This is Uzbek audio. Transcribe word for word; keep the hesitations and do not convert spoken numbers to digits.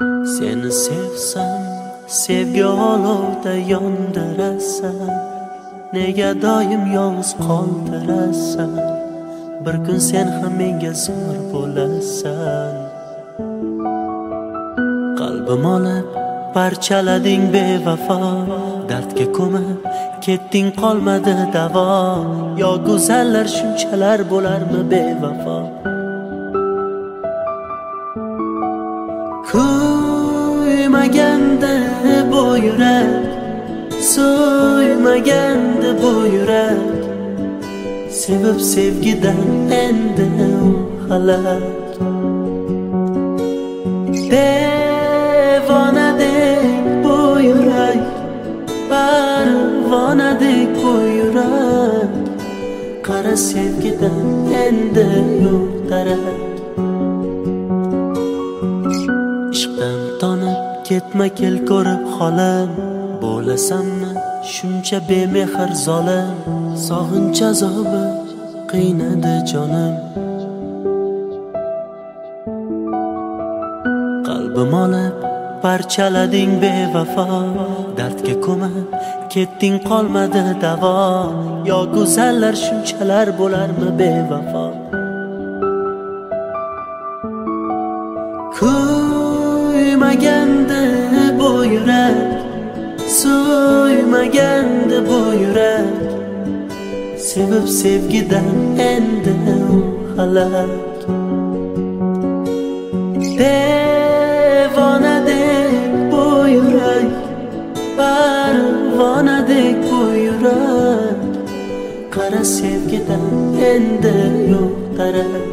Seni sevsam, sevgi olovda yondirasan. Nega doim yolg'iz qoldirasan? Bir kun sen ham menga zor bo'lasan. Qalbim olib parchalading bevafo, dardga ko'mib ketding qolmadi davo. Yo go'zallar shunchalar bo'larmi bevafo? Kuymaganda bu yurak, so'ymaganda bu yurak, sevib sevgidan endi xalat. Devonadek bu yurak, parvonadek bu yurak, qara sevgidan endi yo'q darak. Ishqdan tonib ketma kel ko'rib holim, bo'lasanmi shuncha bemehr zolim? Sog'inch azobi qiynadi jonim. Qalbim olib parchalading bevafo, dardga ko'mib ketding qolmadi davo. Yo go'zallar shunchalar bo'larmi bevafo? Kuymaganda bu yurak, so'ymaganda bu yurak, sevib sevgidan endi xalat. Devonadek bu yurak, parvonadek bu yurak, qara sevgidan endi yo'q darak.